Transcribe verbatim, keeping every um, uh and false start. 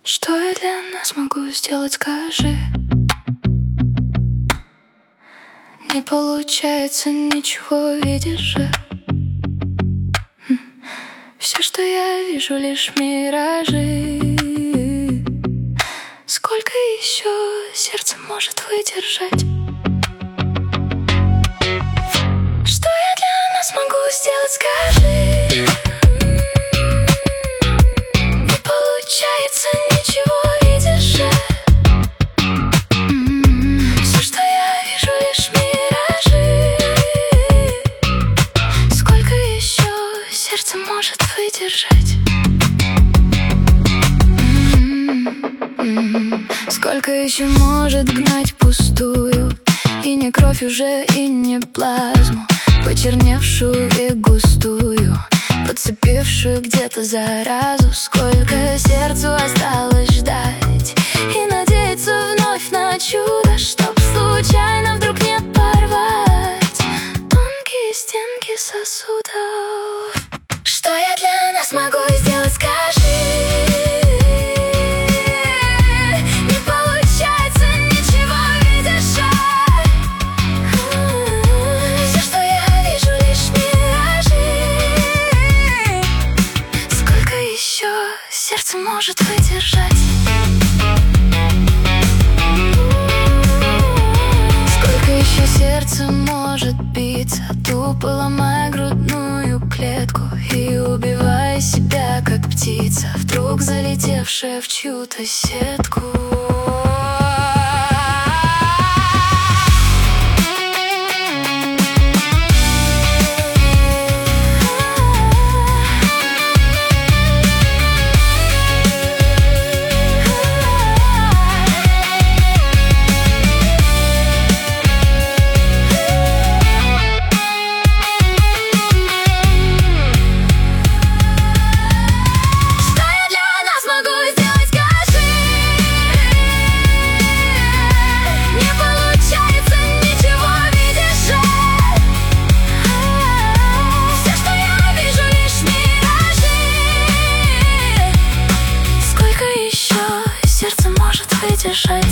Что я для нас могу сделать, скажи? Не получается ничего, видишь же. хм. Все, что я вижу, лишь миражи. Сколько еще сердце может выдержать? Что я для нас могу сделать, скажи? Не получается ничего, видишь же. Все, что я вижу, лишь миражи. Сколько еще сердце может выдержать? Сколько еще может гнать пустую? И не кровь уже, и не плазму, почерневшую и густую, подцепившую где-то заразу. Сколько сердцу осталось ждать и надеяться вновь на чудо, чтоб случайно вдруг не порвать тонкие стенки сосудов. Что я для нас могу сделать, скажи? Сердце может выдержать. Сколько еще сердце может биться, тупо ломая грудную клетку и убивая себя, как птица, вдруг залетевшая в чью-то сетку. Сердце может выдержать.